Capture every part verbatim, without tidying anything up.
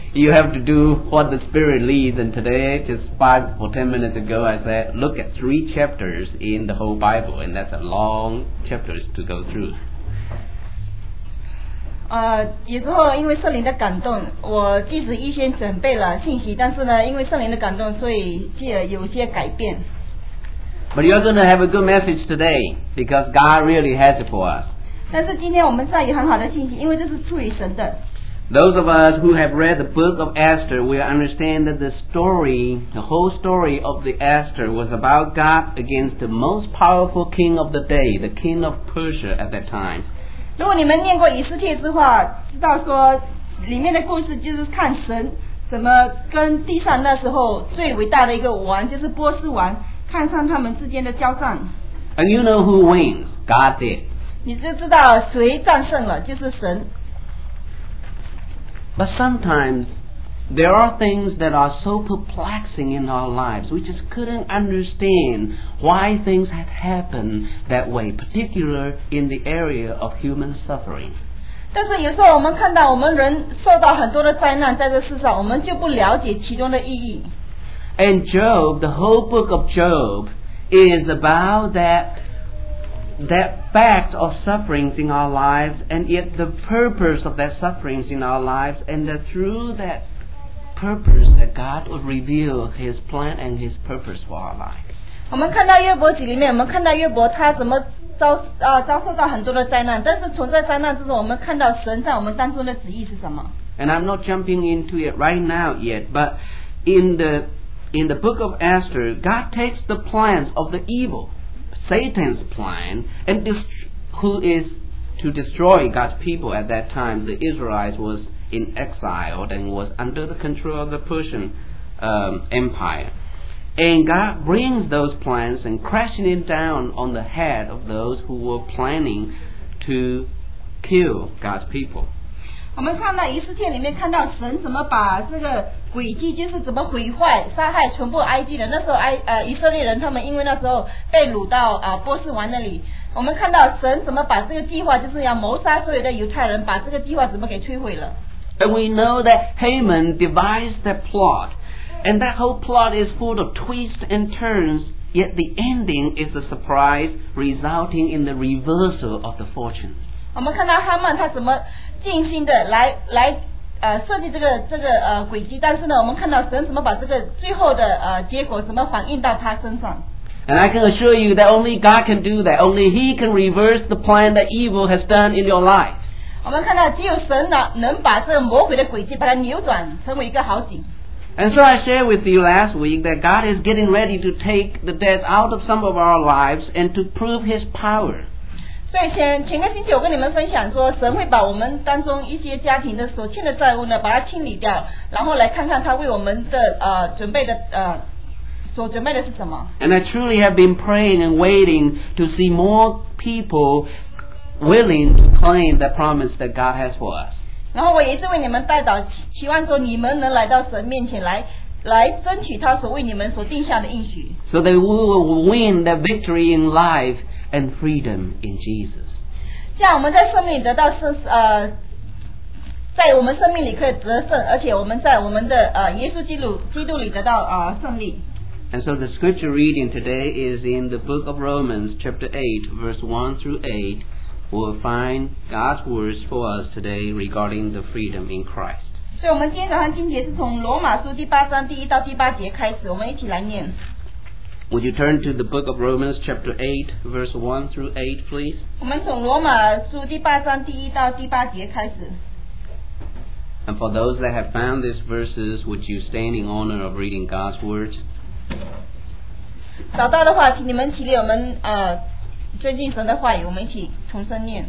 you have to do what the Spirit leads. And today, just five or ten minutes ago, I said, look at three chapters in the whole Bible, and that's a long chapters to go through. 呃，有时候因为圣灵的感动，我即使预先准备了信息，但是呢，因为圣灵的感动，所以就有些改变。 But you're going to have a good message today because God really has it for us. 但是今天我们在有很好的信息，因为这是出于神的。 Those of us who have read the book of Esther will understand that the story, the whole story of the Esther was about God against the most powerful king of the day, the king of Persia at that time. 如果你们念过以斯帖之话，知道说里面的故事就是看神怎么跟地上那时候最伟大的一个王，就是波斯王，看上他们之间的交战。 And you know who wins? God did. 你就知道谁战胜了，就是神。 But sometimes there are things that are so perplexing in our lives. We just couldn't understand why things have happened that way, particularly in the area of human suffering. 但是有时候我们看到我们人受到很多的灾难，在这世上，我们就不了解其中的意义。 And Job, the whole book of Job, is about that that fact of sufferings in our lives, and yet the purpose of that sufferings in our lives, and that through that purpose that God would reveal His plan and His purpose for our life. 我们看到约伯记里面，我们看到约伯他怎么遭啊遭受到很多的灾难，但是从这灾难之中，我们看到神在我们当中的旨意是什么。 And I'm not jumping into it right now yet, but in the in the book of Esther, God takes the plans of the evil, Satan's plan, and dist- who is to destroy God's people at that time. The Israelites was in exile and was under the control of the Persian um, Empire. And God brings those plans and crashing it down on the head of those who were planning to kill God's people. 我们看到以斯帖里面看到神怎么把这个诡计，就是怎么毁坏、杀害全部埃及人。那时候埃呃以色列人他们因为那时候被掳到啊、呃、波斯王那里，我们看到神怎么把这个计划，就是要谋杀所有的犹太人，把这个计划怎么给摧毁了。 And we know that Haman devised that plot, and that whole plot is full of twists and turns, yet the ending is a surprise, resulting in the reversal of the fortune. 我们看到哈曼他怎么尽心的来来呃设计这个这个呃诡计，但是呢，我们看到神怎么把这个最后的呃结果怎么反映到他身上。 And I can assure you that only God can do that. Only He can reverse the plan that evil has done in your life. 我们看到只有神能能把这个魔鬼的诡计把它扭转成为一个好景。 And so I shared with you last week that God is getting ready to take the death out of some of our lives and to prove His power. 所以前前个星期我跟你们分享说，神会把我们当中一些家庭的所欠的债务呢，把它清理掉，然后来看看他为我们的呃准备的呃所准备的是什么。 And I truly have been praying and waiting to see more people willing to claim the promise that God has for us. 然后我也是为你们代祷，期望说你们能来到神面前来，来争取他所为你们所定下的应许。 So that we will win the victory in life and freedom in Jesus. 这样我们在生命里得到是呃，在我们生命里可以得胜，而且我们在我们的呃耶稣基督基督里得到呃胜利。 And so the scripture reading today is in the book of Romans chapter eight verse one through eight. We'll find God's words for us today regarding the freedom in Christ. 所以我们今天早上经节是从罗马书第八章第一到第八节开始，我们一起来念。 Would you turn to the book of Romans chapter eight verse one through eight, please? 我们从罗马书第八章第一到第八节开始。 And for those that have found these verses, would you stand in honor of reading God's words? 找到的话，请你们起立，我们呃尊敬神的话语，我们一起重声念。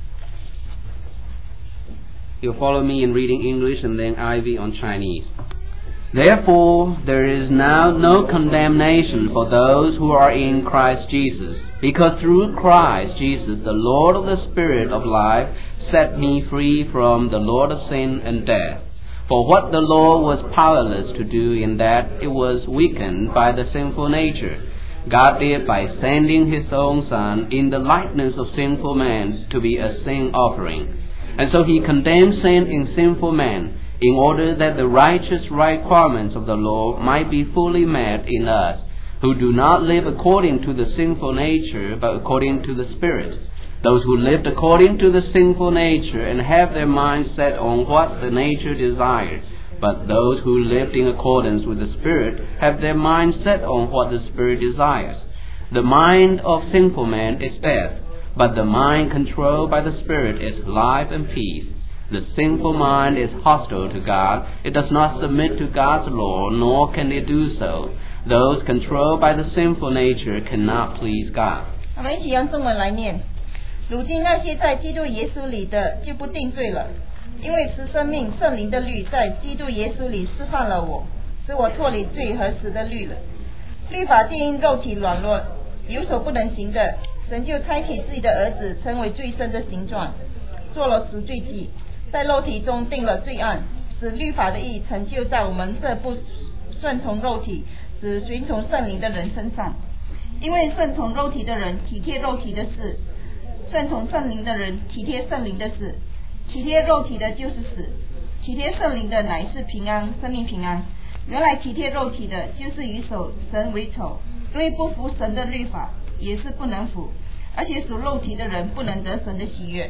You'll follow me in reading English and then Ivy on Chinese. Therefore, there is now no condemnation for those who are in Christ Jesus, because through Christ Jesus, the Lord of the Spirit of life, set me free from the Lord of sin and death. For what the law was powerless to do in that it was weakened by the sinful nature, God did by sending His own Son in the likeness of sinful men to be a sin offering. And so He condemned sin in sinful men, in order that the righteous requirements of the law might be fully met in us, who do not live according to the sinful nature, but according to the Spirit. Those who lived according to the sinful nature and have their minds set on what the nature desires, but those who lived in accordance with the Spirit have their minds set on what the Spirit desires. The mind of sinful man is death, but the mind controlled by the Spirit is life and peace. The sinful mind is hostile to God. It does not submit to God's law, nor can it do so. Those controlled by the sinful nature cannot please God. 我们一起用中文来念。如今那些在基督耶稣里的就不定罪了，因为是生命圣灵的律在基督耶稣里释放了我，使我脱离罪和死的律了。律法既因肉体软弱，有所不能行的，神就差遣自己的儿子成为罪身的形状，做了赎罪祭，在肉体中定了罪案，使律法的义成就在我们这不顺从肉体只随从圣灵的人身上。因为顺从肉体的人体贴肉体的事，顺从圣灵的人体贴圣灵的事。体贴肉体的就是死，体贴圣灵的乃是平安，生命平安。原来体贴肉体的就是与守神为仇，因为不服神的律法也是不能服，而且属肉体的人不能得神的喜悦。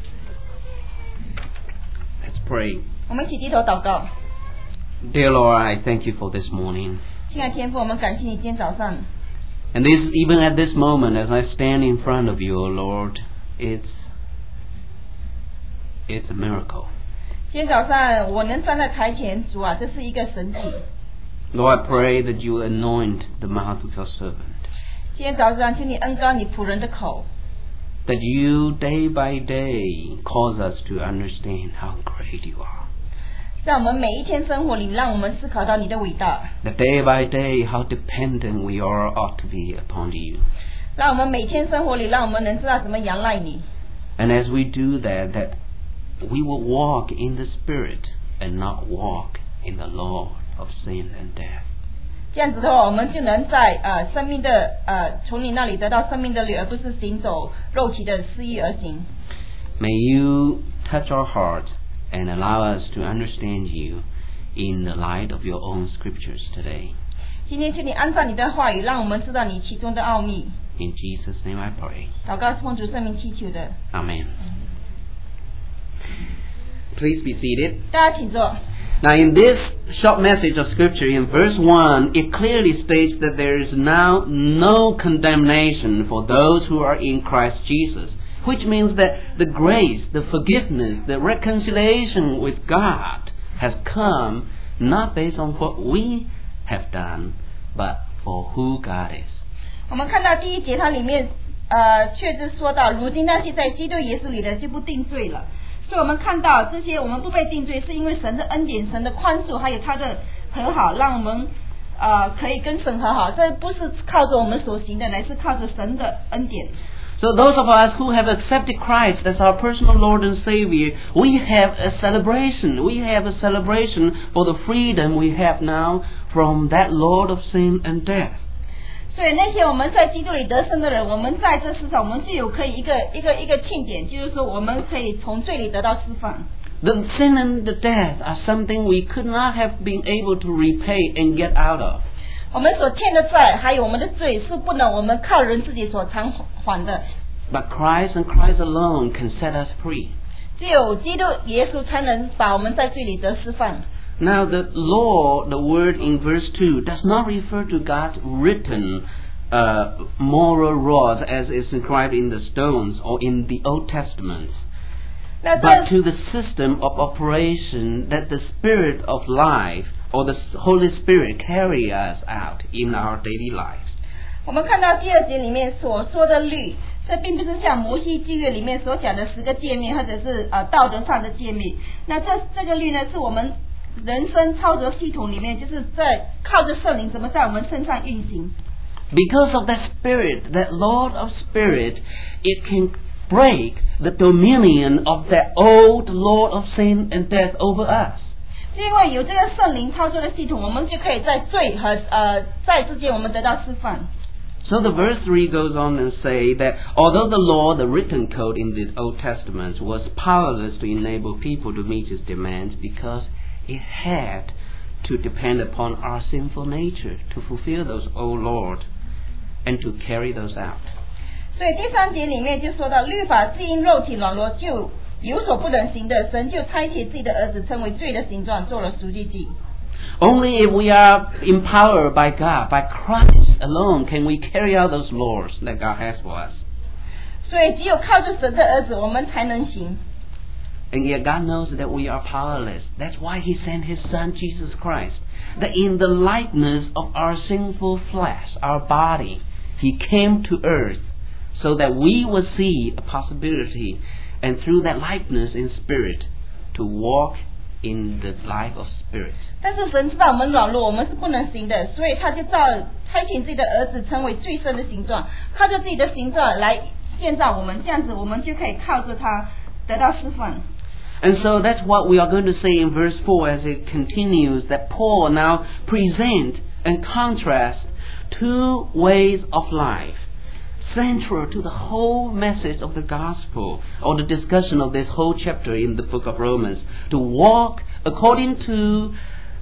Let's pray. 我们一起低头祷告。 Dear Lord, I thank you for this morning. 亲爱的天父，我们感谢你今天早上。 And this, even at this moment, as I stand in front of you, O Lord, it's it's a miracle. 今天早上我能站在台前，主啊，这是一个神迹。 Lord, I pray that you anoint the mouth of your servant. 今天早上，请你恩膏你仆人的口。 That you, day by day, cause us to understand how great you are. 在我们每一天生活里，让我们思考到你的伟大。 That day by day, how dependent we are ought to be upon you. 让我们每天生活里，让我们能知道怎么仰赖你。 And as we do that, that we will walk in the Spirit and not walk in the law of sin and death. 这样子的话，我们就能在呃生命的呃从你那里得到生命的律，而不是行走肉体的私意而行。 May you touch our hearts and allow us to understand you in the light of your own scriptures today. 今天请你按照你的话语，让我们知道你其中的奥秘。 In Jesus' name I pray. 祷告是奉主圣名祈求的。 Amen. Please be seated. 大家请坐。 Now in this short message of scripture in verse one, it clearly states that there is now no condemnation for those who are in Christ Jesus, which means that the grace, the forgiveness, the reconciliation with God has come not based on what we have done, but for who God is. 我们看到第一节，它里面呃确实说到，如今那些在基督耶稣里的就不定罪了。所以我们看到这些我们不被定罪，是因为神的恩典、神的宽恕，还有他的和好，让我们呃可以跟神和好。这不是靠着我们所行的，乃是靠着神的恩典。 So those of us who have accepted Christ as our personal Lord and Savior, we have a celebration. We have a celebration for the freedom we have now from that Lord of sin and death. 所以那些我们在基督里得胜的人，我们在这世上，我们就有可以一个一个一个庆典，就是说我们可以从罪里得到释放。 The sin and the death are something we could not have been able to repay and get out of. 我们所欠的债，还有我们的罪，是不能我们靠人自己所偿还的。 But Christ and Christ alone can set us free. 只有基督耶稣才能把我们在罪里得释放。 Now the law, the word in verse two, does not refer to God's written uh, moral laws as is inscribed in the stones or in the Old Testament, but to the system of operation that the Spirit of life or the Holy Spirit carry us out in our daily lives. 我们看到第二节里面所说的律，这并不是像摩西纪约里面所讲的十个诫命，或者是呃道德上的诫命。那这这个律呢，是我们人生操作系统里面，就是在靠着圣灵怎么在我们身上运行。 Because of that Spirit, that Lord of Spirit, it can break the dominion of that old Lord of sin and death over us. 因为有这个圣灵操作的系统，我们就可以在罪和呃债之间，我们得到释放。 So the verse three goes on and say that although the law, the written code in the Old Testament, was powerless to enable people to meet his demands because it had to depend upon our sinful nature to fulfill those, O Lord, and to carry those out. 所以第三节里面就说到，律法既因肉体软弱就有所不能行的，神就差遣自己的儿子成为罪的形状，做了赎罪祭。 Only if we are empowered by God, by Christ alone, can we carry out those laws that God has for us. 所以只有靠着神的儿子，我们才能行。 And yet God knows that we are powerless. That's why He sent His Son, Jesus Christ. That in the likeness of our sinful flesh, our body, He came to earth so that we would see a possibility, and through that likeness in spirit, to walk in the life of spirit. 但是神知道我们软弱，我们是不能行的，所以他就照差遣自己的儿子成为最深的形状，靠着自己的形状来建造我们，这样子我们就可以靠着他得到释放。 And so that's what we are going to say in verse four as it continues, that Paul now presents and contrasts two ways of life, central to the whole message of the gospel, or the discussion of this whole chapter in the book of Romans, to walk according to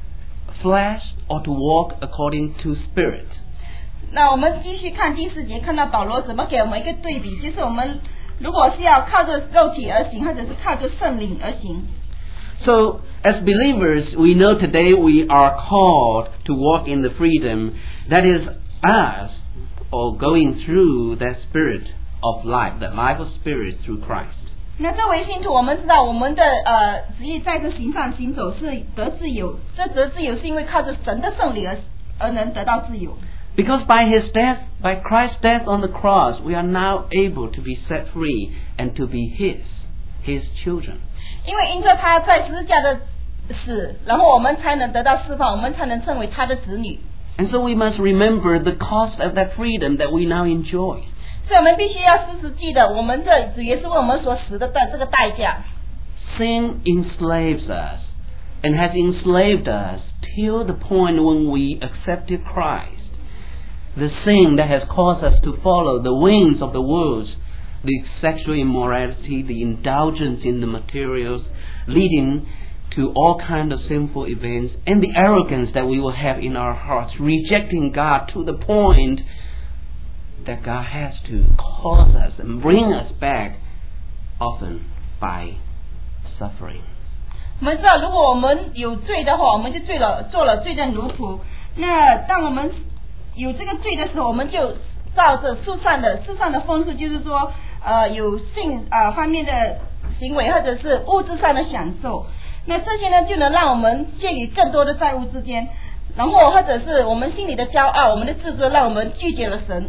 flesh or to walk according to spirit. 那我们继续看第四节，看到保罗怎么给我们一个对比，就是我们如果是要靠着肉体而行，或者是靠着圣灵而行。 So, as believers, we know today we are called to walk in the freedom that is us, or going through that spirit of life, the life of spirit through Christ. 那作为信徒，我们知道我们的呃旨意在这行上行走是得自由，这得自由是因为靠着神的圣灵而而能得到自由。 Because by His death, by Christ's death on the cross, we are now able to be set free and to be His, His children. 因为因着他在十字架的死，然后我们才能得到释放，我们才能成为他的子女。 And so we must remember the cost of that freedom that we now enjoy. 所以我们必须要时时记得，我们这主耶稣为我们所死的这个代价。 Sin enslaves us and has enslaved us till the point when we accepted Christ. The sin that has caused us to follow the winds of the world, the sexual immorality, the indulgence in the materials, leading to all kinds of sinful events, and the arrogance that we will have in our hearts, rejecting God to the point that God has to cause us and bring us back, often by suffering. 我们知道，如果我们有罪的话，我们就罪了，做了罪的奴仆。那当我们有这个罪的时候，我们就照着世上的世上的风俗，就是说，呃，有性啊、呃、方面的行为，或者是物质上的享受。那这些呢，就能让我们陷于更多的债务之间，然后或者是我们心里的骄傲，我们的自尊，让我们拒绝了神。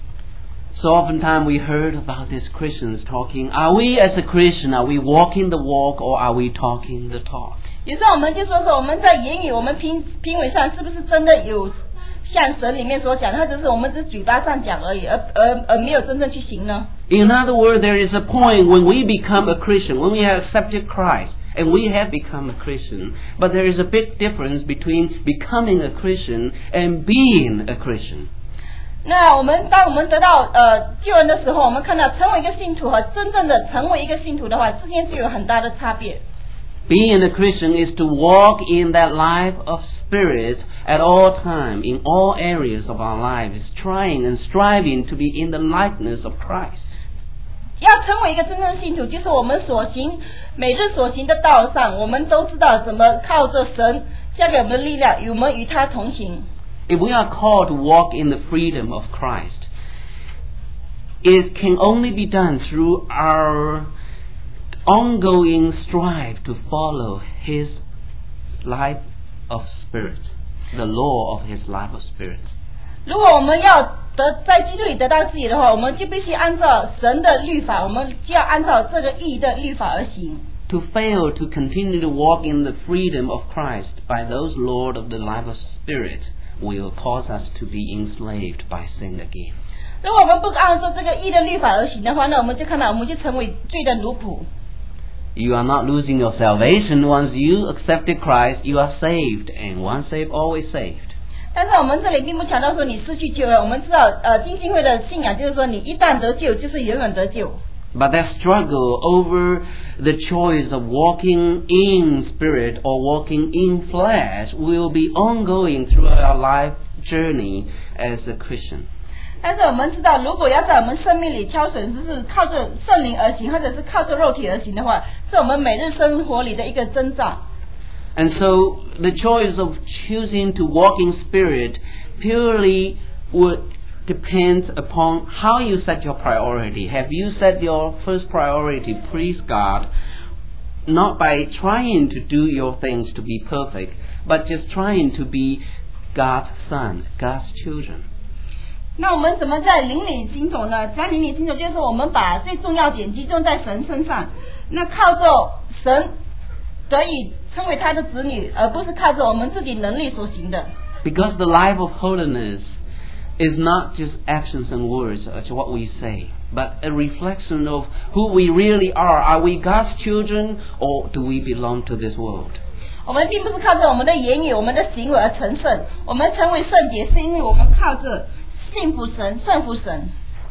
So oftentimes we heard about these Christians talking, are we as a Christian, are we walking the walk or are we talking the talk? 有时候我们就说说我们在言语，我们评评委上是不是真的有像神里面所讲的，或者是我们只嘴巴上讲而已，而而而没有真正去行呢？ In other words, there is a point when we become a Christian, when we have accepted Christ, and we have become a Christian. But there is a big difference between becoming a Christian and being a Christian. 那我们当我们得到呃救恩的时候，我们看到成为一个信徒和真正的成为一个信徒的话，之间是有很大的差别。 Being a Christian is to walk in that life of spirit at all time, in all areas of our lives, trying and striving to be in the likeness of Christ. 要成为一个真正信徒，就是我们所行每日所行的道上，我们都知道怎么靠着神加给我们的力量，与我们与他同行。 If we are called to walk in the freedom of Christ, it can only be done through our ongoing strive to follow His life of spirit, the law of His life of spirit. 如果我们要得在基督里得到自己的话，我们就必须按照神的律法，我们就要按照这个义的律法而行。 To fail to continue to walk in the freedom of Christ by those Lord of the life of spirit will cause us to be enslaved by sin again. 如果我们不按照这个义的律法而行的话，那我们就看到我们就成为罪的奴仆。 You are not losing your salvation. Once you accepted Christ, you are saved, and once saved, always saved. 但是我们这里并不强调说你失去救恩，我们知道，呃，浸信会的信仰就是说，你一旦得救，就是永远得救。 But that struggle over the choice of walking in spirit or walking in flesh will be ongoing throughout our life journey as a Christian. 但是我们知道，如果要在我们生命里挑选，就是靠着圣灵而行，或者是靠着肉体而行的话，是我们每日生活里的一个征兆。 And so the choice of choosing to walk in spirit purely would depend upon how you set your priority. Have you set your first priority, please God, not by trying to do your things to be perfect, but just trying to be God's son, God's children? 那我们怎么在灵里行走呢？在灵里行走，就是我们把最重要点集中在神身上，那靠着神得以成为他的子女，而不是靠着我们自己能力所行的。 Because the life of holiness is not just actions and words, as what we say, but a reflection of who we really are. Are we God's children, or do we belong to this world? 我们并不是靠着我们的言语、我们的行为而成圣，我们成为圣洁，是因为我们靠着信服神、顺服神。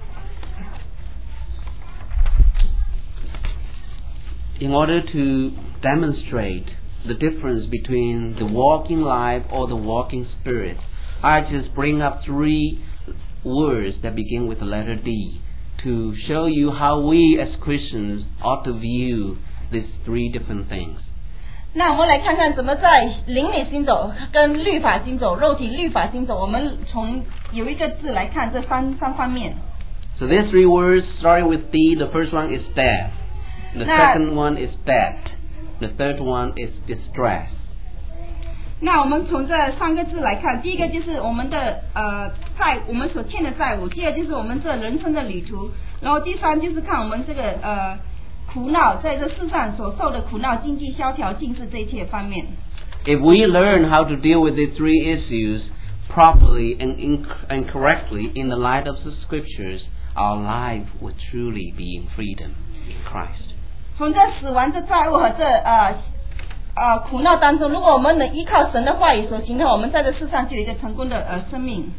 In order to demonstrate the difference between the walking life or the walking spirit, I just bring up three words that begin with the letter D to show you how we as Christians ought to view these three different things. 那我们来看看怎么在灵里行走跟律法行走、肉体律法行走，我们从有一个字来看这三三方面。 So there are three words starting with D. The first one is death. The second one is debt. The third one is distress. 那我们从这三个字来看，第一个就是我们的呃债，我们所欠的债务；第二就是我们这人生的旅途；然后第三就是看我们这个呃苦恼，在这世上所受的苦恼、经济萧条、尽是这一切方面。 If we learn how to deal with these three issues properly and, in, and correctly in the light of the scriptures, our life would truly be in freedom in Christ. 从这死亡、这债务和这呃呃苦恼当中，如果我们能依靠神的话语所行的话，我们在这世上就有一个成功的呃生命。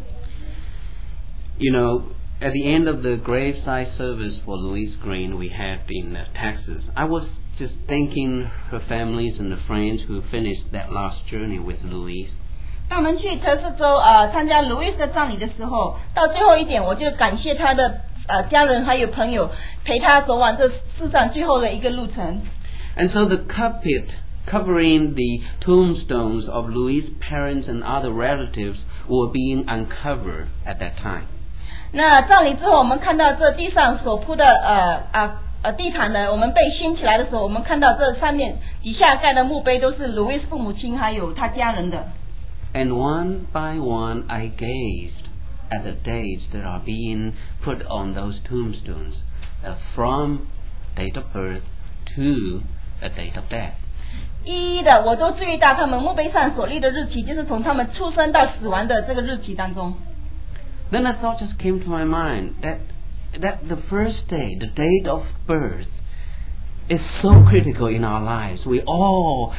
You know, at the end of the graveside service for Louise Green we had in uh, Texas, I was just thanking her families and the friends who finished that last journey with Louise. 当我们去特斯州呃参加 Louise 的葬礼的时候，到最后一点，我就感谢他的呃家人还有朋友陪他走完这世上最后的一个路程。 And so the carpet covering the tombstones of Louise's parents and other relatives were being uncovered at that time. 那葬礼之后，我们看到这地上所铺的呃啊呃地毯呢，我们被掀起来的时候，我们看到这上面底下盖的墓碑都是 Louise 父母亲还有他家人的。 And one by one I gazed at the dates that are being put on those tombstones, uh, from date of birth to a date of death. 一一的我都注意到他们墓碑上所立的日期，就是从他们出生到死亡的这个日期当中。 Then a thought just came to my mind that that the first day, the date of birth, is so critical in our lives. We all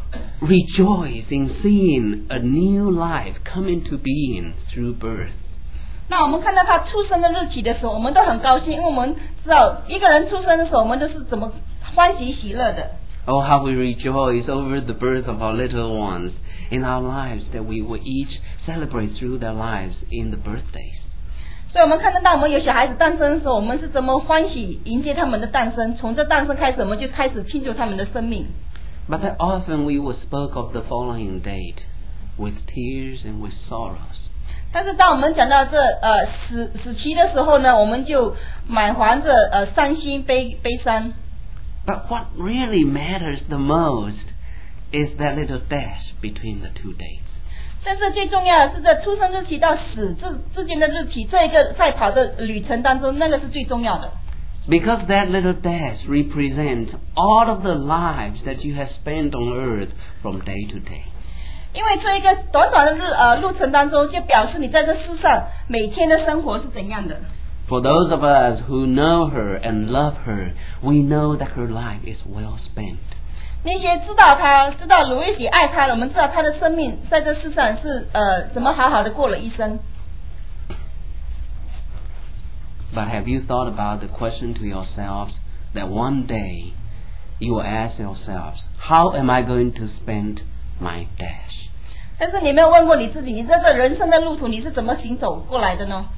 rejoice in seeing a new life come into being through birth. 那我们看到他出生的日期的时候，我们都很高兴，因为我们知道一个人出生的时候，我们都是怎么欢喜喜乐的。 Oh, how we rejoice over the birth of our little ones in our lives, that we will each celebrate through their lives in the birthdays. 所以我们看得到我们有小孩子诞生的时候，我们是怎么欢喜迎接他们的诞生，从这诞生开始，我们就开始庆祝他们的生命。 But that often we will spoke of the following date with tears and with sorrows. 但是当我们讲到这呃死死期的时候呢，我们就满怀着呃伤心悲悲伤。 But what really matters the most is that little dash between the two dates. 但是最重要的是这出生日期到死之之间的日期，这一个赛跑的旅程当中，那个是最重要的。 Because that little dash represents all of the lives that you have spent on earth from day to day. 因为这一个短短的日呃路程当中，就表示你在这世上每天的生活是怎样的。 For those of us who know her and love her, we know that her life is well spent. 那些知道他、知道卢易喜爱他的，我们知道他的生命在这世上是呃怎么好好的过了一生。 But have you thought about the question to yourselves that one day you will ask yourselves, how am I going to spend my dash? 但是你没有问过你自己，你这个人生的路途你是怎么行走过来的呢？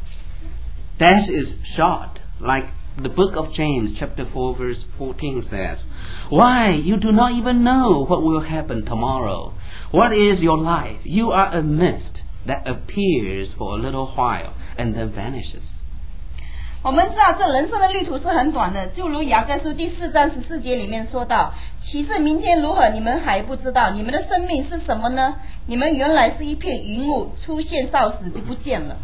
Dash is short, like the book of James chapter four verse fourteen says, Why, you do not even know what will happen tomorrow. What is your life? You are a mist that appears for a little while and then vanishes. 我们知道这人生的旅途是很短的，就如雅各书第四章十四节里面说到，其实明天如何你们还不知道，你们的生命是什么呢？你们原来是一片云雾，出现少时就不见了。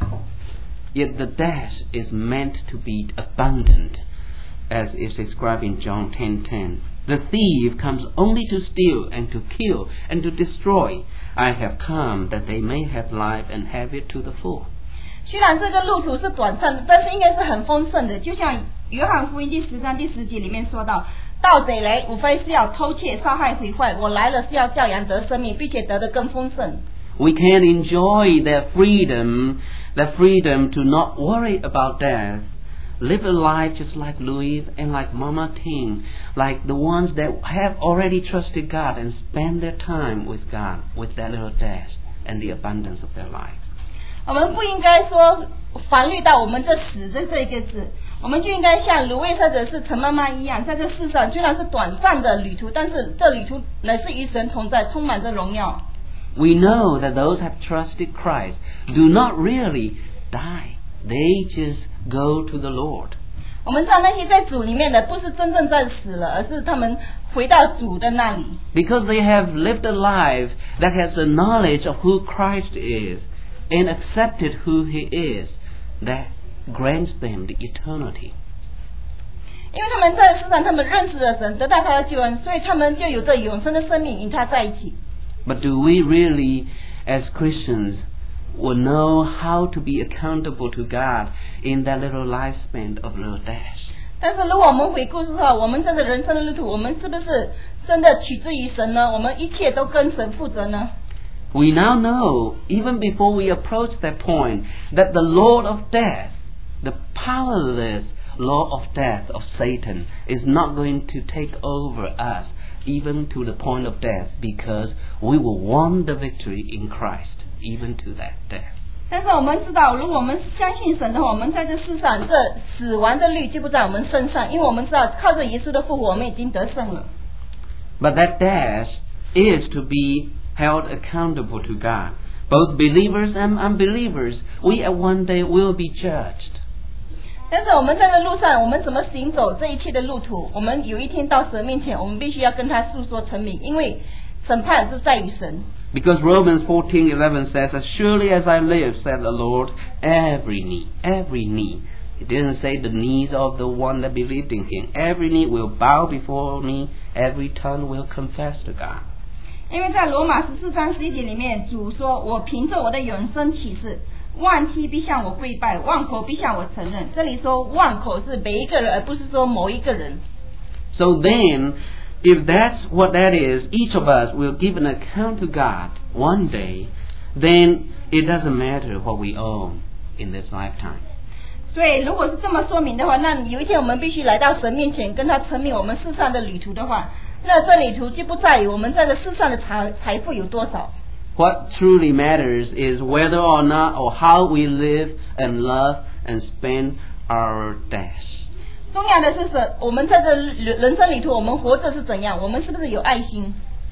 Yet the dash is meant to be abundant, as is described in John ten ten. The thief comes only to steal and to kill and to destroy. I have come that they may have life and have it to the full. 虽然这个路途是短暂的，但是应该是很丰盛的。就像约翰福音第十章第十节里面说到，盗贼来无非是要偷窃、杀害、毁坏，我来了是要叫羊得生命，并且得的更丰盛。 We can enjoy that freedom, that freedom to not worry about death. Live a life just like Louis and like Mama Ting, like the ones that have already trusted God and spend their time with God, with that little dash and the abundance of their life. 我们不应该说烦虑到我们这死的这一个字，我们就应该像芦苇或者是陈妈妈一样，在这世上虽然是短暂的旅途，但是这旅途乃是与神同在，充满着荣耀。 We know that those who have trusted Christ do not really die. They just go to the Lord. 我们知道那些在主里面的，不是真正在死了，而是他们回到主的那里。 Because they have lived a life that has the knowledge of who Christ is and accepted who He is, that grants them the eternity. 因为他们在世上，他们认识了神，得到他的救恩，所以他们就有着永生的生命与他在一起。 But do we really, as Christians, will know how to be accountable to God in that little lifespan of little dash? 但是如果我们回顾之后，我们这个人生的路途，我们是不是真的取之于神呢？我们一切都跟神负责呢？ We now know, even before we approach that point, that the Lord of death, the powerless Lord of death of Satan, is not going to take over us, even to the point of death, because we will won the victory in Christ, even to that death. 但是我们知道，如果我们相信神的话，我们在这世上，这死亡的律就不在我们身上，因为我们知道靠着耶稣的复活，我们已经得胜了。 But that dash is to be held accountable to God. Both believers and unbelievers, we at one day will be judged. 但是我们在这路上，我们怎么行走这一切的路途？我们有一天到神面前，我们必须要跟他诉说陈明，因为审判是在于神。 Because Romans fourteen eleven says, As surely as I live, said the Lord, every knee, every knee. It didn't say the knees of the one that believed in Him. Every knee will bow before me, every tongue will confess to God. 因为在罗马十四章十一节里面，主说：“我凭着我的永生启示，万膝必向我跪拜，万口必向我承认。”这里说万口是每一个人，而不是说某一个人。 So then, if that's what that is, each of us will give an account to God one day, then it doesn't matter what we own in this lifetime. 所以如果是这么说明的话，那有一天我们必须来到神面前，跟他陈明我们世上的旅途的话，那这旅途就不在于我们在这世上的财财富有多少。 What truly matters is whether or not or how we live and love and spend our dash. 重要的是什？我们在这人生旅途，我们活着是怎样？我们是不是有爱心？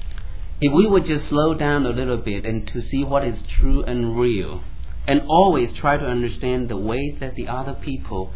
If we would just slow down a little bit and to see what is true and real, and always try to understand the way that the other people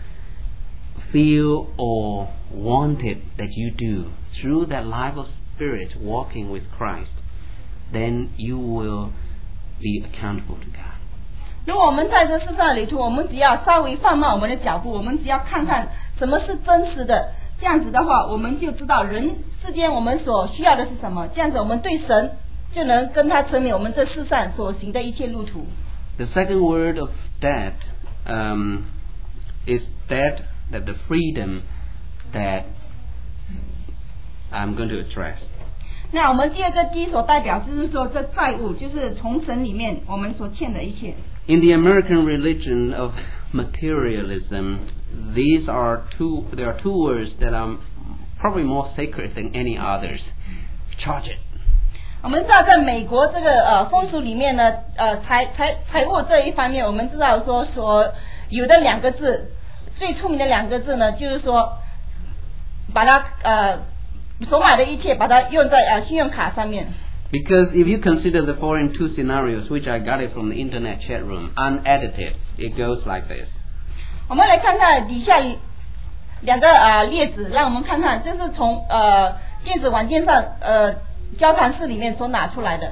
feel or want it that you do through that life of spirit walking with Christ, then you will be accountable to God. 如果我们在这世上的旅途，我们只要稍微放慢我们的脚步，我们只要看看什么是真实的，这样子的话，我们就知道人之间我们所需要的是什么。这样子，我们对神就能跟他证明我们这世上所行的一切路途。 The second word of that um, is that that the freedom that I'm going to address. 那我们第二个基所代表就是说，这债务就是从神里面我们所欠的一切。 In the American religion of materialism. These are two. There are two words that are probably more sacred than any others. Charge it. 我们知道，在美国这个呃风俗里面呢，呃财财财务这一方面，我们知道说所有的两个字，最出名的两个字呢，就是说把它呃所买的一切把它用在呃信用卡上面。 Because if you consider the following two scenarios, which I got it from the internet chat room, unedited, it goes like this. 我们来看看底下两个呃例子，让我们看看，这是从呃电子网件上呃。交谈室里面所拿出来的。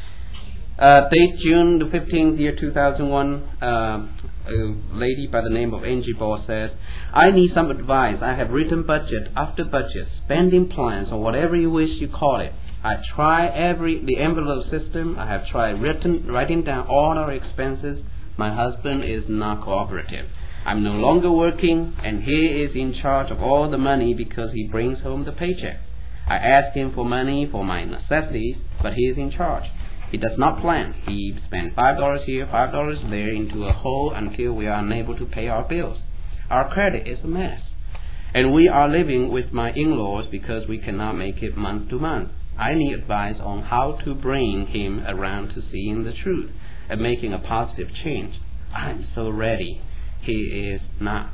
Uh, date June the fifteenth, year two thousand one. Uh, a lady by the name of Angie Ball says, "I need some advice. I have written budget after budget, spending plans, or whatever you wish you call it. I try every the envelope system. I have tried written writing down all our expenses. My husband is not cooperative. I'm no longer working, and he is in charge of all the money because he brings home the paycheck. I ask him for money for my necessities, but he is in charge. He does not plan. He spends five dollars here, five dollars there into a hole until we are unable to pay our bills. Our credit is a mess. And we are living with my in-laws because we cannot make it month to month. I need advice on how to bring him around to seeing the truth and making a positive change. I'm so ready. He is not.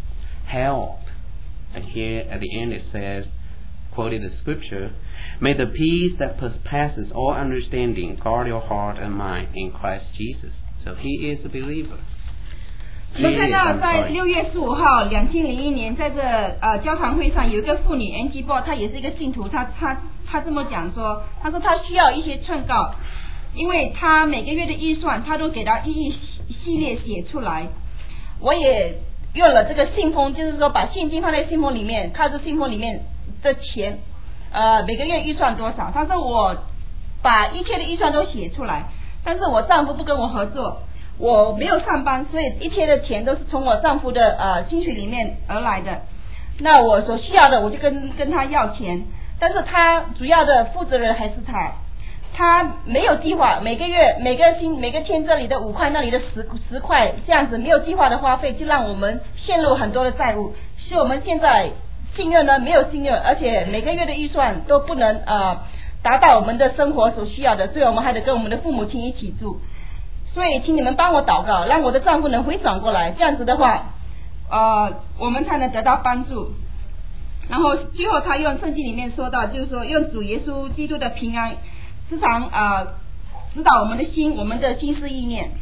Help." And here at the end it says, quoted the scripture, "May the peace that surpasses all understanding guard your heart and mind in Christ Jesus." So he is a believer. 我们看到在六月十五号，两千零一年，在这呃交谈会上，有一个妇女 Angie Ball， 她也是一个信徒，她她她这么讲说，她说她需要一些劝告，因为她每个月的预算，她都给她一一系列写出来。我也用了这个信封，就是说把现金放在信封里面，靠着信封里面的钱，呃，每个月预算多少？他说我把一切的预算都写出来，但是我丈夫不跟我合作，我没有上班，所以一切的钱都是从我丈夫的呃薪水里面而来的。那我所需要的，我就跟跟他要钱，但是他主要的负责人还是他，他没有计划，每个月每个星每个天这里的五块，那里的十十块，这样子没有计划的花费，就让我们陷入很多的债务，是我们现在。信任呢没有信任，而且每个月的预算都不能呃达到我们的生活所需要的，所以我们还得跟我们的父母亲一起住。所以请你们帮我祷告，让我的丈夫能回转过来，这样子的话，呃，我们才能得到帮助。然后最后他用圣经里面说到，就是说用主耶稣基督的平安时常呃指导我们的心，我们的心思意念。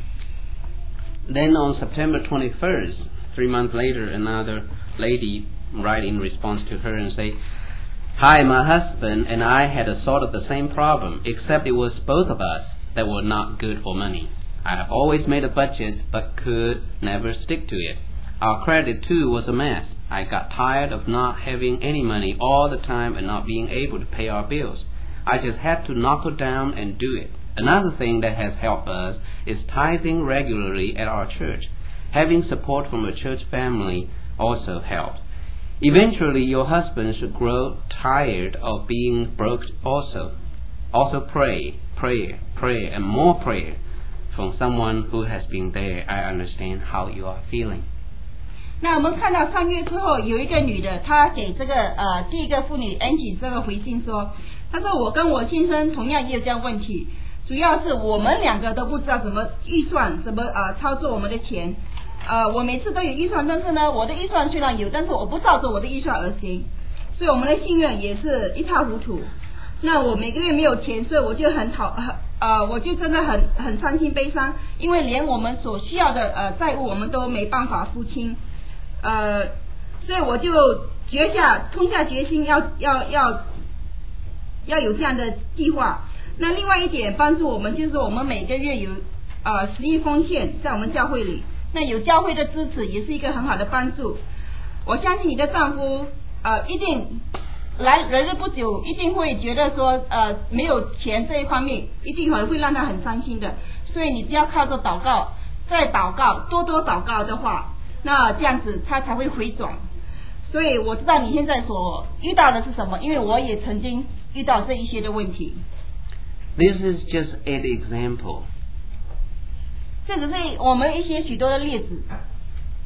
Then on September twenty-first, three months later, another lady write in response to her and say, "Hi, my husband and I had a sort of the same problem, except it was both of us that were not good for money. I have always made a budget but could never stick to it. Our credit too was a mess. I got tired of not having any money all the time and not being able to pay our bills. I just had to knuckle down and do it. Another thing that has helped us is tithing regularly at our church. Having support from a church family also helped. Eventually, your husband should grow tired of being broke also. Also pray, prayer, prayer, and more prayer from someone who has been there. I understand how you are feeling." 那我们看到三月之后，有一个女的，她给这个呃第一个妇女 Angie 这个回信说，她说我跟我先生同样也有这样问题，主要是我们两个都不知道怎么预算，怎么呃操作我们的钱。呃，我每次都有预算，但是呢，我的预算虽然有，但是我不照着我的预算而行，所以我们的信任也是一塌糊涂。那我每个月没有钱，所以我就很讨很呃，我就真的很很伤心悲伤，因为连我们所需要的呃债务我们都没办法付清，呃，所以我就决下痛下决心要要要要有这样的计划。那另外一点帮助我们就是说，我们每个月有呃十亿奉献在我们教会里。那有教会的支持也是一个很好的帮助。我相信你的丈夫呃一定来来日不久，一定会觉得说呃没有钱这一方面一定会会让他很伤心的。所以你只要靠着祷告，再祷告，多多祷告的话，那这样子他才会回转。所以我知道你现在所遇到的是什么，因为我也曾经遇到这一些的问题。 This is just an example. 这只是我们一些许多的例子。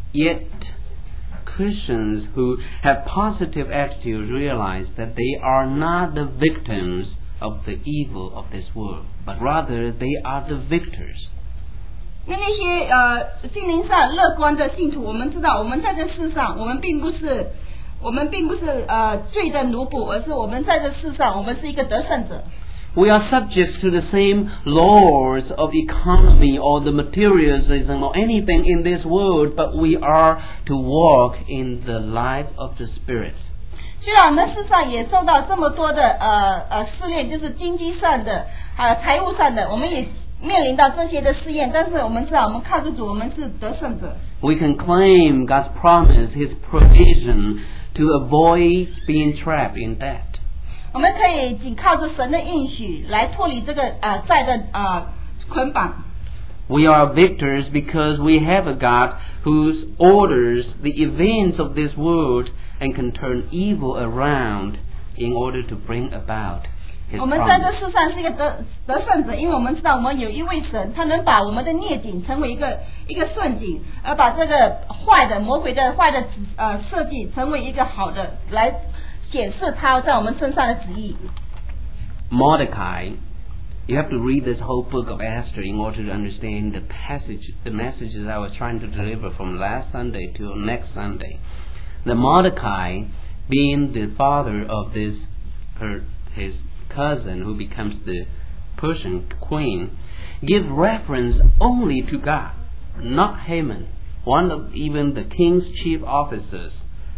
Yet, Christians who have positive attitudes realize that they are not the victims of the evil of this world, but rather they are the victors. 那那些呃心灵上乐观的信徒，我们知道，我们在这世上，我们并不是，我们并不是呃罪的奴仆，而是我们在这世上，我们是一个得胜者。 We are subject to the same laws of economy or the materialism or anything in this world, but we are to walk in the life of the Spirit. 虽然我们世上也受到这么多的呃呃试炼，就是经济上的还有财务上的，我们也面临到这些的试验，但是我们知道，我们靠着主，我们是得胜者。 We can claim God's promise, His provision to avoid being trapped in debt. 我们可以仅靠着神的应许来脱离这个呃债的呃捆绑。 We are victors because we have a God who orders the events of this world and can turn evil around in order to bring about His 我们在这 promise. 世上是一个得得胜者，因为我们知道我们有一位神，他能把我们的逆境成为一个一个顺境，而把这个坏的魔鬼的坏的呃设计成为一个好的，来显示他在我们身上的旨意。 Mordecai, you have to read this whole book of Esther in order to understand the passage, the messages I was trying to deliver from last Sunday to next Sunday. The Mordecai, being the father of this, her, his cousin who becomes the Persian queen, gives reference only to God, not Haman, one of even the king's chief officers.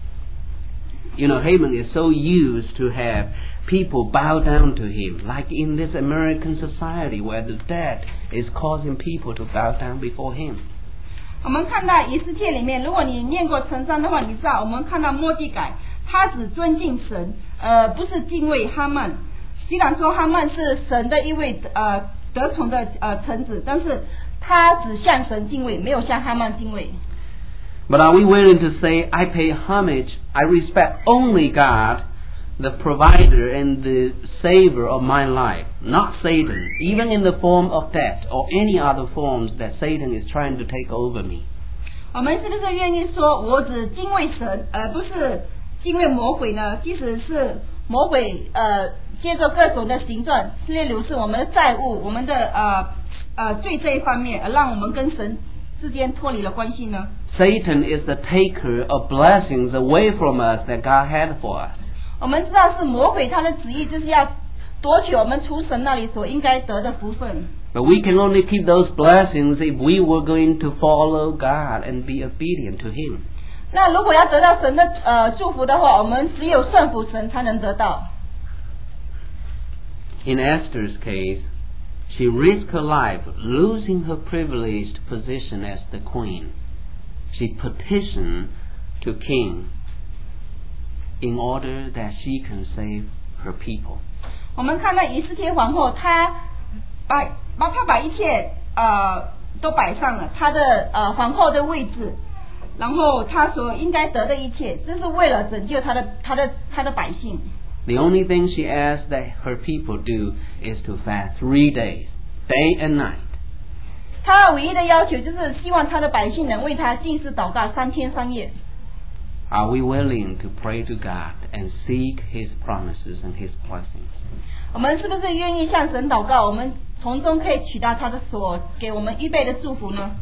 You know, Haman is so used to have people bow down to him, like in this American society where the debt is causing people to bow down before him. 我们看到以斯帖里面，如果你念过成章的话，你知道我们看到末底改，他只尊敬神，呃，不是敬畏哈曼。虽然说哈曼是神的一位呃得宠的呃臣子，但是他只向神敬畏，没有向哈曼敬畏。 But are we willing to say, I pay homage, I respect only God, the provider and the savior of my life, not Satan, even in the form of debt or any other forms that Satan is trying to take over me? 我们是不是愿意说，我只敬畏神，而不是敬畏魔鬼呢？即使是魔鬼呃接着各种的行状，例如是我们的债务、我们的呃呃罪这一方面，而让我们跟神之间脱离了关系呢？ Satan is the taker of blessings away from us that God had for us. 我们知道是魔鬼他的旨意就是要夺取我们从神那里所应该得的福分。 But we can only keep those blessings if we were going to follow God and be obedient to Him. 那如果要得到神的呃祝福的话，我们只有顺服神才能得到。 In Esther's case, she risked her life, losing her privileged position as the queen. She petitioned to king in order that she can save her people. 我们看到以斯帖皇后，她把把她把一切呃都摆上了她的呃皇后的位置，然后她所应该得的一切，这是为了拯救她的她的她的百姓。 The only thing she asked that her people do is to fast three days, day and night. 她唯一的要求就是希望她的百姓能为她禁食祷告三天三夜。 Are we willing to pray to God and seek His promises and His blessings? 我们是不是愿意向神祷告？我们从中可以取到他的所给我们预备的祝福呢？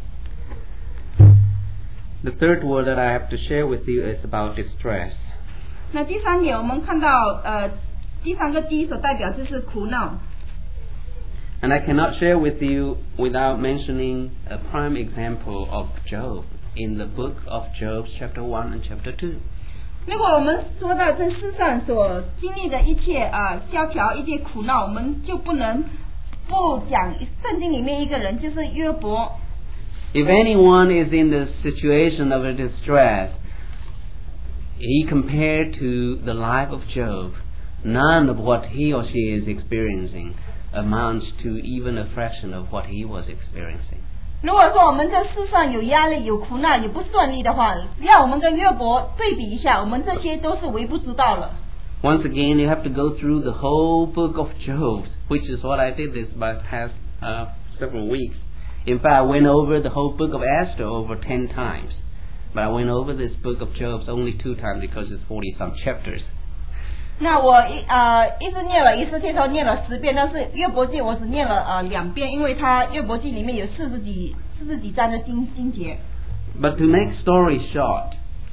The third word that I have to share with you is about distress. 那第三点，我们看到呃第三个 D 所代表就是苦恼。 And I cannot share with you without mentioning a prime example of Job in the book of Job chapter one and chapter two. 如果我们说到这世上所经历的一切啊萧条、一切苦恼，我们就不能不讲圣经里面一个人，就是约伯。 If anyone is in the situation of a distress, he compared to the life of Job, none of what he or she is experiencing amounts to even a fraction of what he was experiencing. 如果说我们在世上有压力、有苦难、有不顺利的话，让我们跟约伯对比一下，我们这些都是微不足道了。 Once again, you have to go through the whole book of Job, which is what I did this by past uh, several weeks. In fact, I went over the whole book of Esther over ten times. But I went over this book of Job only two times because it's forty some chapters. 那我一呃一直念了以斯帖书念了十遍，但是约伯记我只念了呃两遍，因为它约伯记里面有四十几四十几章的经经节。 But to make story short,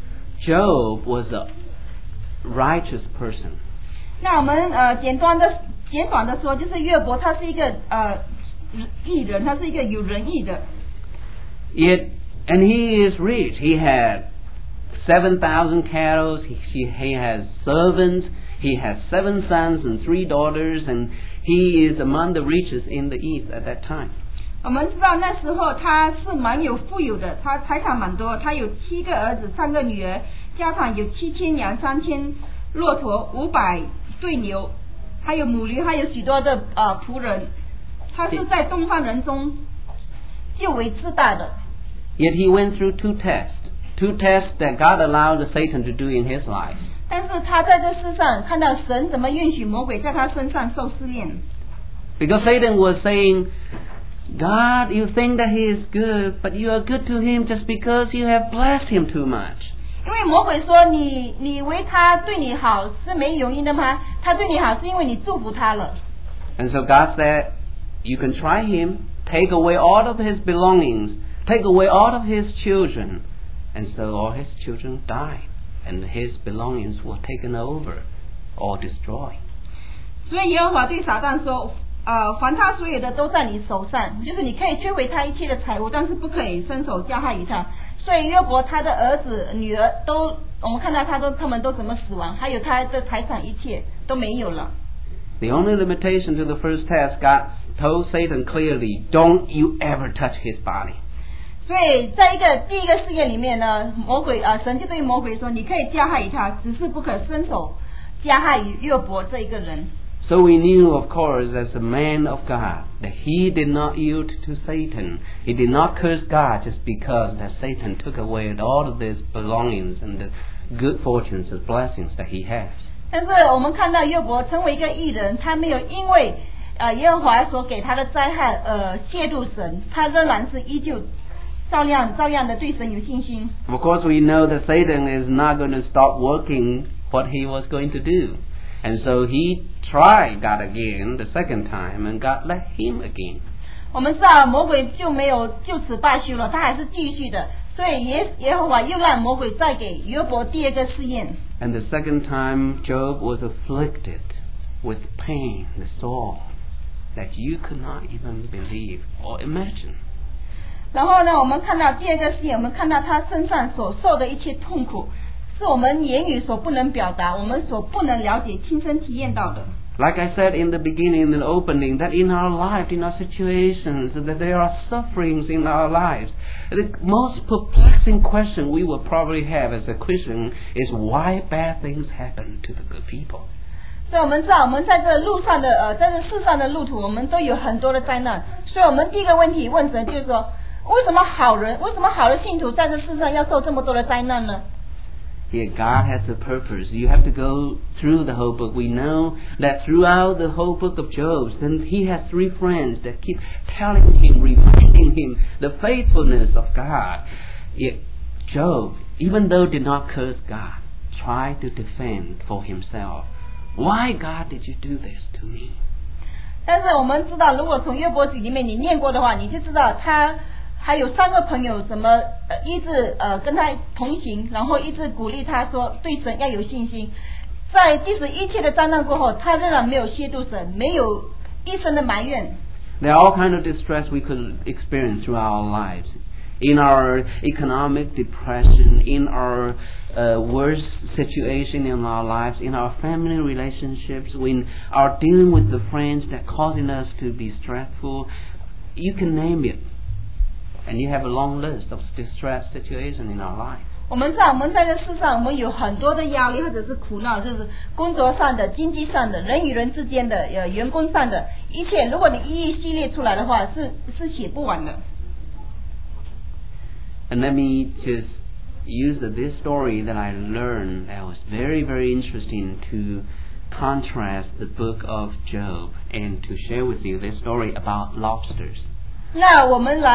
Job was a righteous person. 那我们呃简短的简短的说，就是约伯他是一个呃义人，他是一个有仁义的。 Yet, and he is rich. He had seven thousand cattle. He, he, he has servants. He has seven sons and three daughters, and he is among the richest in the East at that time. 我们知道那时候他是蛮有富有的，他财产蛮多，他有七个儿子，三个女儿，加上有七千羊、三千骆驼、五百对牛，还有母驴，还有许多的呃仆人。他是在东方人中就为自大的。 Yet he went through two tests, two tests that God allowed Satan to do in his life. 但是他在这世上看到神怎么允许魔鬼在他身上受试炼。 Because Satan was saying, God, you think that he is good, but you are good to him just because you have blessed him too much. 因为魔鬼说你你以为他对你好是没原因的吗？他对你好是因为你祝福他了。 And so God said, you can try him, take away all of his belongings, take away all of his children. And so all his children died, and his belongings were taken over or destroyed. 所以耶和华对撒旦说，呃，凡他所有的都在你手上，就是你可以摧毁他一切的财物，但是不可以伸手加害于他。所以约伯他的儿子、女儿都，我们看到他都他们都怎么死亡，还有他的财产一切都没有了。 The only limitation to the first test, God told Satan clearly, don't you ever touch his body. 所以在一个第一个试验里面呢，魔鬼啊、呃，神就对魔鬼说，你可以加害于他，只是不可伸手加害于约伯这一个人。 So we knew, of course, as a man of God, that he did not yield to Satan. He did not curse God just because that Satan took away all of his belongings and the good fortunes and blessings that he has. 但是我们看到约伯成为一个义人，他没有因为呃耶和华所给他的灾害呃亵渎神，他仍然是依旧照样照样的对神有信心。 Of course, we know that Satan is not going to stop working what he was going to do. And so he tried God again the second time, and God let him again. 我们知道魔鬼就没有就此罢休了，他还是继续的，所以耶耶和华又让魔鬼再给约伯第二个试验。 And the second time, Job was afflicted with pain, the sore that you could not even believe or imagine. 然后呢，我们看到第二个试验，我们看到他身上所受的一切痛苦。是我们言语所不能表达，我们所不能了解、亲身体验到的。 Like I said in the beginning, in the opening, that in our life, in our situations, that there are sufferings in our lives. The most perplexing question we will probably have as a Christian is why bad things happen to the good people. 所以我们知道，我们在这路上的呃，在这世上的路途，我们都有很多的灾难。所以我们第一个问题问神，就是说，为什么好人，为什么好的信徒在这世上要受这么多的灾难呢？ Here, God has a purpose. You have to go through the whole book. We know that throughout the whole book of Job, then he has three friends that keep telling him, reminding him the faithfulness of God. Yet Job, even though did not curse God, tried to defend for himself. Why, God, did you do this to me? 但是我们知道，如果从约伯记里面你念过的话，你就知道他还有三个朋友怎么呃一直呃跟他同行，然后一直鼓励他说对神要有信心。在即使一切的灾难过后，他仍然没有亵渎神，没有一生的埋怨。 There are all kinds of distress we could experience through our lives. In our economic depression, in our uh, worst situation in our lives, in our family relationships, when our dealing with the friends that causing us to be stressful, you can name it. And you have a long list of distress situations in our life. 我们知道，我们在这世上，我们有很多的压力或者是苦恼，就是工作上的、经济上的、人与人之间的、呃员工上的一切。如果你一一系列出来的话，是是写不完的。 And let me just use this story that I learned that was very, very interesting to contrast the book of Job and to share with you this story about lobsters. 那我们来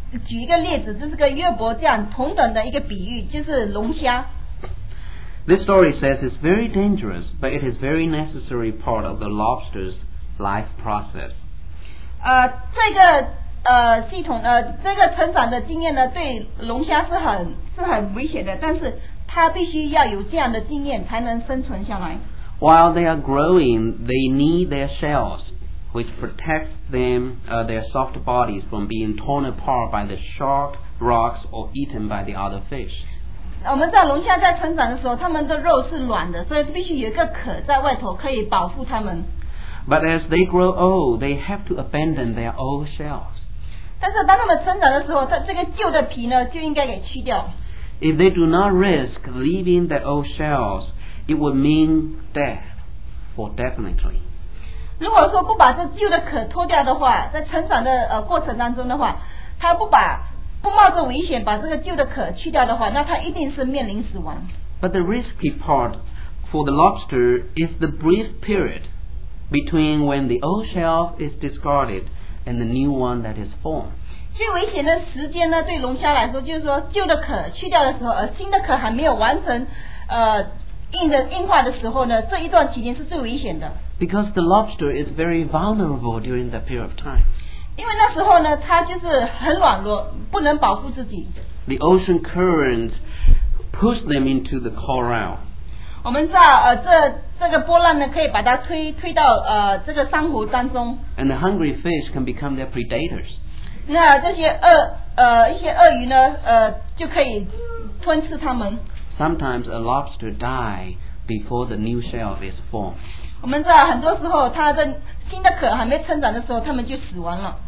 举一个例子，这是个约伯这样同等的一个比喻，就是龙虾。 This story says it's very dangerous, but it is very necessary part of the lobster's life process. 呃，这个呃系统呃这个成长的经验呢，对龙虾是很是很危险的，但是它必须要有这样的经验才能生存下来。 While they are growing, they need their shells, which protects them, uh, their soft bodies from being torn apart by the sharp rocks or eaten by the other fish. 我们知道龙虾在成长的时候，它们的肉是软的，所以必须有一个壳在外头可以保护它们。 But as they grow old, they have to abandon their old shells. 但是当它们成长的时候，它这个旧的皮呢就应该给去掉。 If they do not risk leaving their old shells, it would mean death, for definitely. 如果说不把这旧的壳脱掉的话，在成长的呃过程当中的话，它不把不冒着危险把这个旧的壳去掉的话，那它一定是面临死亡。 But the risky part for the lobster is the brief period between when the old shell is discarded and the new one that is formed. 最危险的时间呢，对龙虾来说，就是说旧的壳去掉的时候，而新的壳还没有完成呃硬的硬化的时候呢，这一段期间是最危险的。 Because the lobster is very vulnerable during that period of time. 因为那时候呢，它就是很软弱，不能保护自己。 The ocean currents push them into the coral. 我们知道，呃，这这个波浪呢，可以把它推推到呃这个珊瑚当中。 And the hungry fish can become their predators. 那这些鳄呃一些鳄鱼呢，呃就可以吞吃它们。 Sometimes a lobster die before the new shell is formed. 我们知道，很多时候它的新的壳还没成长的时候，它们就死亡了。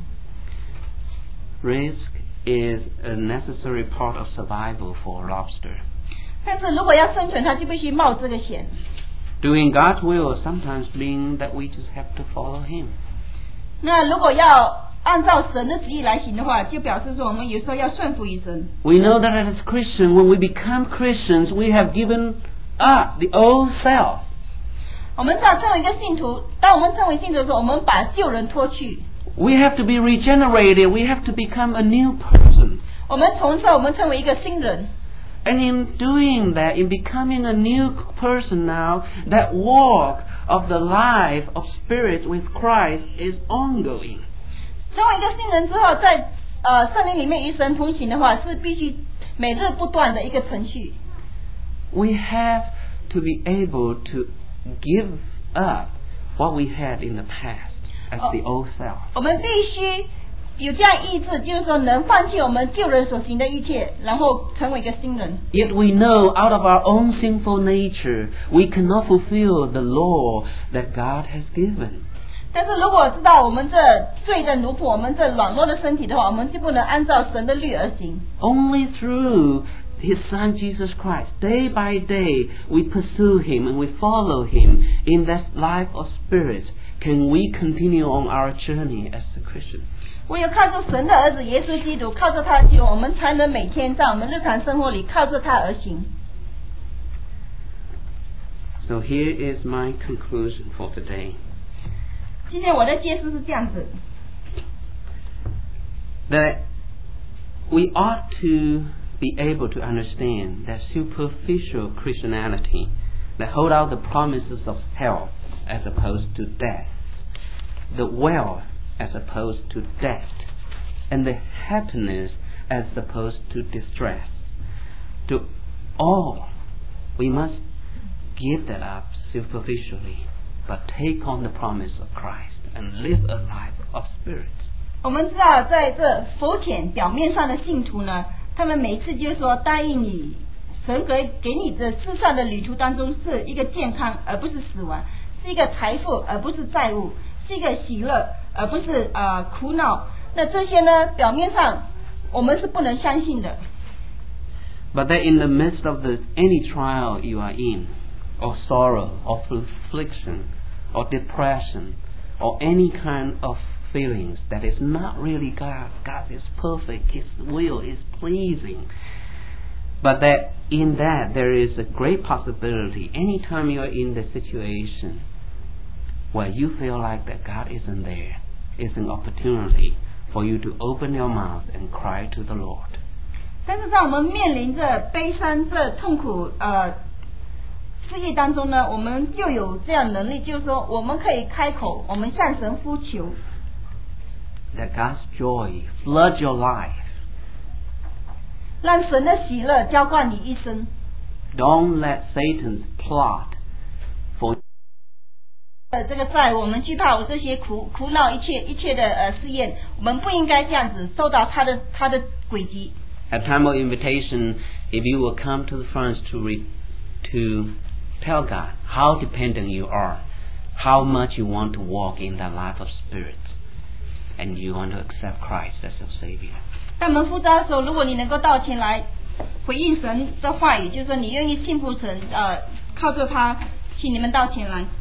Risk is a necessary part of survival for a lobster. 但是如果要生存，它就必须冒这个险。 Doing God's will sometimes means that we just have to follow Him. 那如果要按照神的旨意来行的话，就表示说我们有时候要顺服于神。 We know that as Christians, when we become Christians, we have given up the old self. 我们知道，成为一个信徒，当我们成为信徒的时候，我们把旧人脱去。 We have to be regenerated. We have to become a new person. 我们重生，我们成为一个新人。 And in doing that, in becoming a new person now, that walk of the life of spirit with Christ is ongoing. 成为一个新人之后，在呃圣灵里面与神同行的话，是必须每日不断的一个程序。 We have to be able to give up what we had in the past as the old self. 我们必须有这样意志，就是说能放弃我们旧人所行的一切，然后成为一个新人。 Yet we know out of our own sinful nature, we cannot fulfill the law that God has given. 但是如果知道我们这罪的奴仆，我们这软弱的身体的话，我们就不能按照神的律而行。 Only through His Son Jesus Christ, day by day, we pursue Him and we follow Him in that life of spirit, can we continue on our journey as a Christian. 唯有靠着神的儿子耶稣基督，靠着他的救，我们才能每天在我们日常生活里靠着他而行。 So here is my conclusion for today. 今天我的结束是这样子。 That we ought to be able to understand that superficial Christianity that hold out the promises of health as opposed to death, the wealth as opposed to debt, and the happiness as opposed to distress. To all, we must give that up superficially, but take on the promise of Christ and live a life of spirit. 我们知道，在这浮浅表面上的信徒呢，他们每次就是说答应你，神给给你的世上的旅途当中是一个健康，而不是死亡；是一个财富，而不是债务；是一个喜乐，而不是呃苦恼。那这些呢，表面上我们是不能相信的。 But that in the midst of the any trial you are in, or sorrow, or affliction, or depression, or any kind of feelings that is not really God. God is perfect. His will is pleasing. But that in that there is a great possibility. Anytime you are in the situation where you feel like that God isn't there, is an opportunity for you to open your mouth and cry to the Lord. 但是在我们面临着悲伤、这痛苦呃事业当中呢，我们就有这样能力，就是说我们可以开口，我们向神呼求。 That God's joy flood your life. 让神的喜乐浇灌你一生。 Don't let Satan's plot for 呃，这个在我们惧怕我这些苦苦恼一切一切的呃试验，我们不应该这样子受到他的他的诡计。 At time of invitation, if you will come to the front to re, to tell God how dependent you are, how much you want to walk in that life of spirit, and you want to accept Christ as your Savior. 在我们呼召的时候，如果你能够到前来回应神的话语，就是说你愿意信服神，呃，靠着他，请你们到前来。